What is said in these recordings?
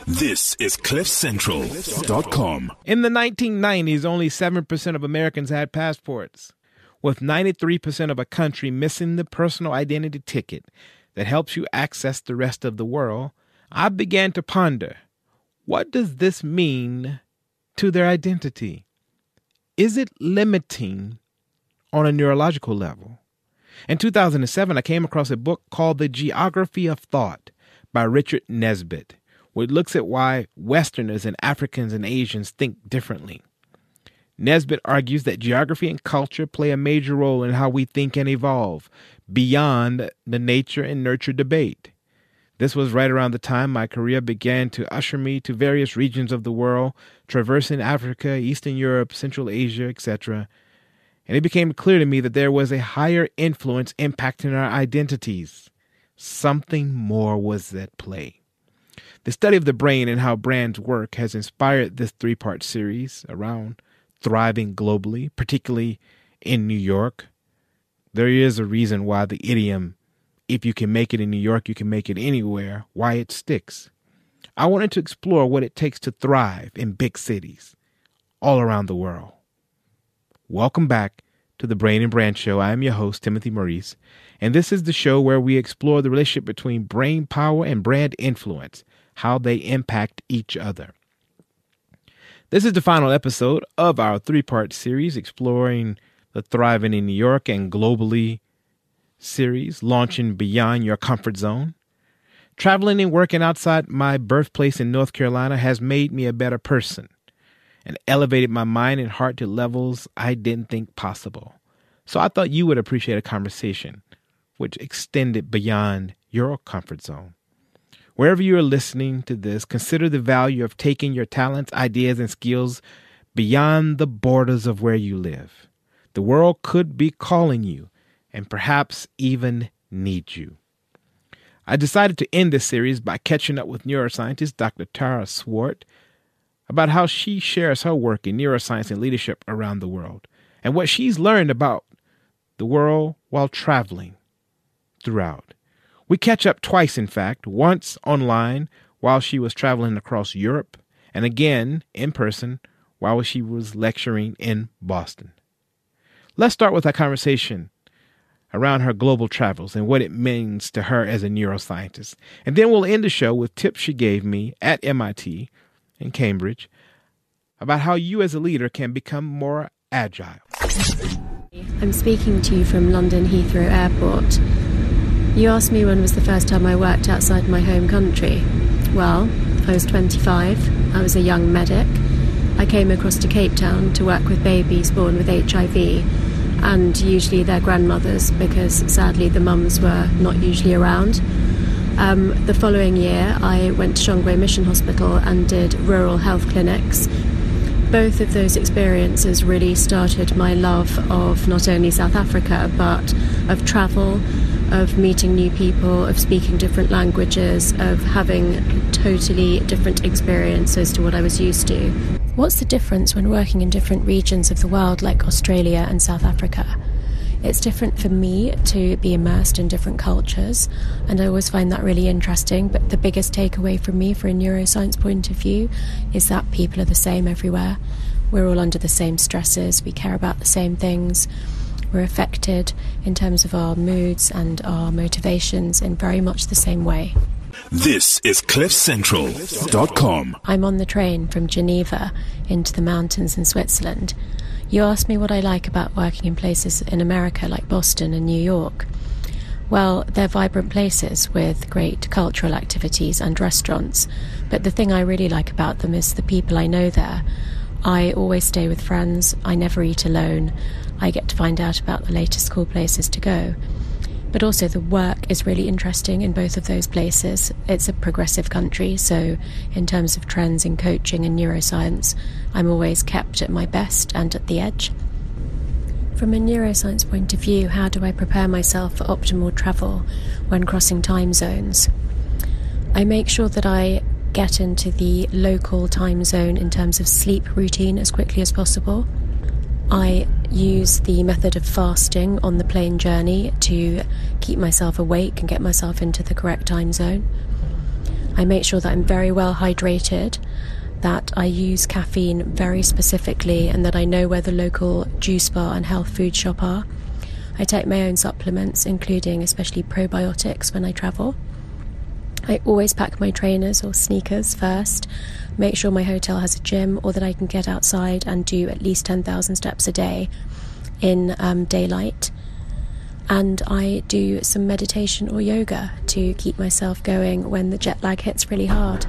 This is CliffCentral.com. In the 1990s, only 7% of Americans had passports, with 93% of a country missing the personal identity ticket that helps you access the rest of the world. I began to ponder, what does this mean to their identity? Is it limiting on a neurological level? In 2007, I came across a book called The Geography of Thought by Richard Nesbitt, which looks at why Westerners and Africans and Asians think differently. Nesbitt argues that geography and culture play a major role in how we think and evolve beyond the nature and nurture debate. This was right around the time my career began to usher me to various regions of the world, traversing Africa, Eastern Europe, Central Asia, etc. And it became clear to me that there was a higher influence impacting our identities. Something more was at play. The study of the brain and how brands work has inspired this 3-part series around thriving globally, particularly in New York. There is a reason why the idiom, if you can make it in New York, you can make it anywhere, why it sticks. I wanted to explore what it takes to thrive in big cities all around the world. Welcome back to the Brain and Brand Show. I am your host, Timothy Maurice, and this is the show where we explore the relationship between brain power and brand influence, how they impact each other. This is the final episode of our 3-part series exploring the Thriving in New York and Globally series, launching beyond your comfort zone. Traveling and working outside my birthplace in North Carolina has made me a better person and elevated my mind and heart to levels I didn't think possible. So I thought you would appreciate a conversation which extended beyond your comfort zone. Wherever you are listening to this, consider the value of taking your talents, ideas, and skills beyond the borders of where you live. The world could be calling you and perhaps even need you. I decided to end this series by catching up with neuroscientist Dr. Tara Swart about how she shares her work in neuroscience and leadership around the world and what she's learned about the world while traveling throughout. We catch up twice, in fact, once online while she was traveling across Europe, and again in person while she was lecturing in Boston. Let's start with our conversation around her global travels and what it means to her as a neuroscientist. And then we'll end the show with tips she gave me at MIT in Cambridge about how you as a leader can become more agile. I'm speaking to you from London Heathrow Airport. You asked me when was the first time I worked outside my home country. Well, I was 25. I was a young medic. I came across to Cape Town to work with babies born with HIV and usually their grandmothers because sadly the mums were not usually around. The following year I went to Shongwe Mission Hospital and did rural health clinics. Both of those experiences really started my love of not only South Africa but of travel, of meeting new people, of speaking different languages, of having totally different experiences to what I was used to. What's the difference when working in different regions of the world like Australia and South Africa? It's different for me to be immersed in different cultures, and I always find that really interesting, but the biggest takeaway from me for a neuroscience point of view is that people are the same everywhere. We're all under the same stresses, we care about the same things. We're affected in terms of our moods and our motivations in very much the same way. This is CliffCentral.com. I'm on the train from Geneva into the mountains in Switzerland. You asked me what I like about working in places in America like Boston and New York. Well, they're vibrant places with great cultural activities and restaurants, but the thing I really like about them is the people I know there. I always stay with friends, I never eat alone, I get to find out about the latest cool places to go. But also the work is really interesting in both of those places. It's a progressive country, so in terms of trends in coaching and neuroscience, I'm always kept at my best and at the edge. From a neuroscience point of view, how do I prepare myself for optimal travel when crossing time zones? I make sure that I get into the local time zone in terms of sleep routine as quickly as possible. I use the method of fasting on the plane journey to keep myself awake and get myself into the correct time zone. I make sure that I'm very well hydrated, that I use caffeine very specifically, and that I know where the local juice bar and health food shop are. I take my own supplements, including especially probiotics when I travel. I always pack my trainers or sneakers first, make sure my hotel has a gym or that I can get outside and do at least 10,000 steps a day in daylight. And I do some meditation or yoga to keep myself going when the jet lag hits really hard.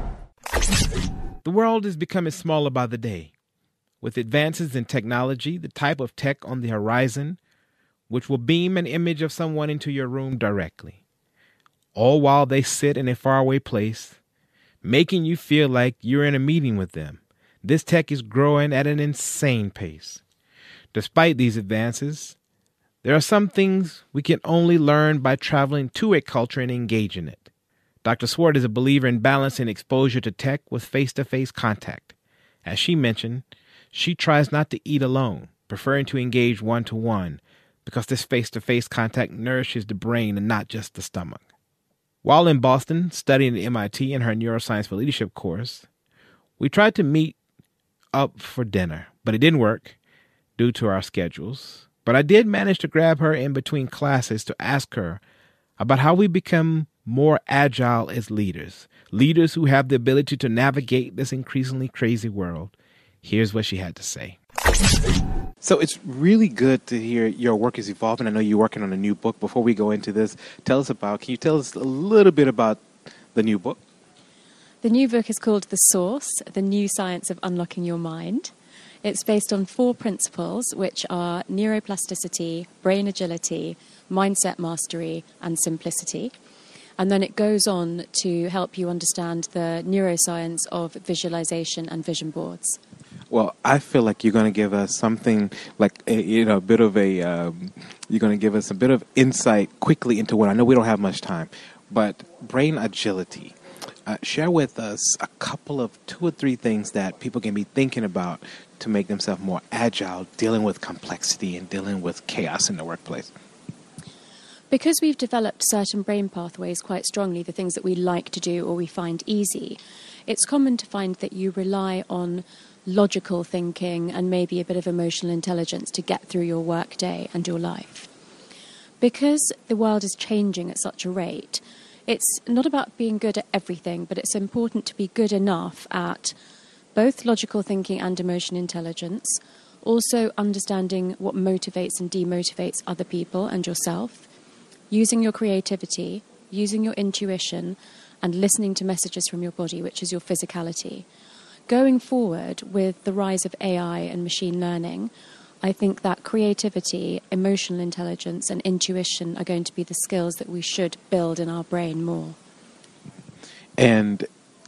The world is becoming smaller by the day. With advances in technology, the type of tech on the horizon, which will beam an image of someone into your room directly, all while they sit in a faraway place, making you feel like you're in a meeting with them. This tech is growing at an insane pace. Despite these advances, there are some things we can only learn by traveling to a culture and engaging it. Dr. Swart is a believer in balancing exposure to tech with face-to-face contact. As she mentioned, she tries not to eat alone, preferring to engage one-to-one, because this face-to-face contact nourishes the brain and not just the stomach. While in Boston, studying at MIT in her Neuroscience for Leadership course, we tried to meet up for dinner, but it didn't work due to our schedules. But I did manage to grab her in between classes to ask her about how we become more agile as leaders who have the ability to navigate this increasingly crazy world. Here's what she had to say. So it's really good to hear your work is evolving. I know you're working on a new book. Before we go into this, can you tell us a little bit about the new book? The new book is called The Source, The New Science of Unlocking Your Mind. It's based on 4 principles, which are neuroplasticity, brain agility, mindset mastery, and simplicity. And then it goes on to help you understand the neuroscience of visualization and vision boards. Well, I feel like you're going to give us something like you're going to give us a bit of insight quickly into what I know we don't have much time, but brain agility. Share with us a couple of 2 or 3 things that people can be thinking about to make themselves more agile, dealing with complexity and dealing with chaos in the workplace. Because we've developed certain brain pathways quite strongly, the things that we like to do or we find easy, it's common to find that you rely on logical thinking and maybe a bit of emotional intelligence to get through your work day and your life. Because the world is changing at such a rate, it's not about being good at everything, but it's important to be good enough at both logical thinking and emotional intelligence, also understanding what motivates and demotivates other people and yourself, using your creativity, using your intuition, and listening to messages from your body, which is your physicality. Going forward with the rise of AI and machine learning, I think that creativity, emotional intelligence, and intuition are going to be the skills that we should build in our brain more. And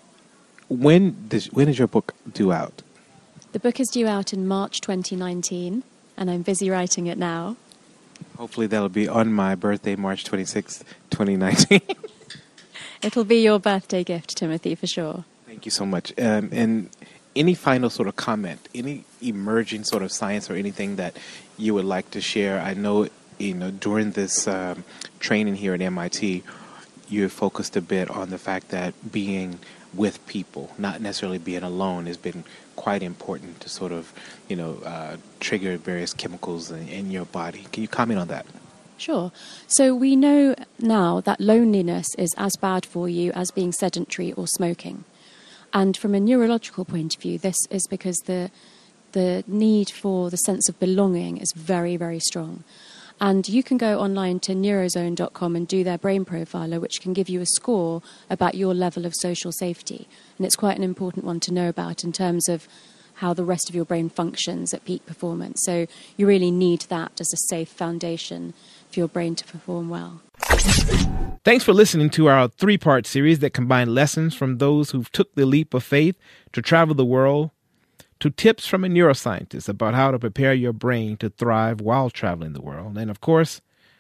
when is your book due out? The book is due out in March 2019, and I'm busy writing it now. Hopefully that'll be on my birthday, March 26th, 2019. It'll be your birthday gift, Timothy, for sure. Thank you so much. And any final sort of comment, any emerging sort of science or anything that you would like to share? I know, during this training here at MIT, you focused a bit on the fact that being with people, not necessarily being alone, has been quite important to sort of, trigger various chemicals in your body. Can you comment on that? Sure. So we know now that loneliness is as bad for you as being sedentary or smoking. And from a neurological point of view, this is because the need for the sense of belonging is very, very strong. And you can go online to neurozone.com and do their brain profiler, which can give you a score about your level of social safety. And it's quite an important one to know about in terms of how the rest of your brain functions at peak performance. So you really need that as a safe foundation for your brain to perform well. Thanks for listening to our 3-part series that combine lessons from those who've took the leap of faith to travel the world, to tips from a neuroscientist about how to prepare your brain to thrive while traveling the world, and of course,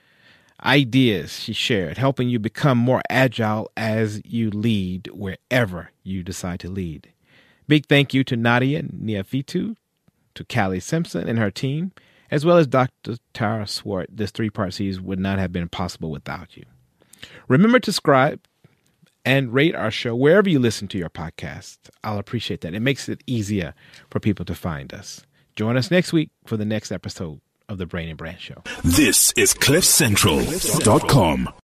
ideas she shared, helping you become more agile as you lead wherever you decide to lead. Big thank you to Nadia Niafitu, to Callie Simpson and her team, as well as Dr. Tara Swart. This 3-part series would not have been possible without you. Remember to subscribe and rate our show wherever you listen to your podcast. I'll appreciate that. It makes it easier for people to find us. Join us next week for the next episode of the Brain and Brand Show. This is CliffCentral.com.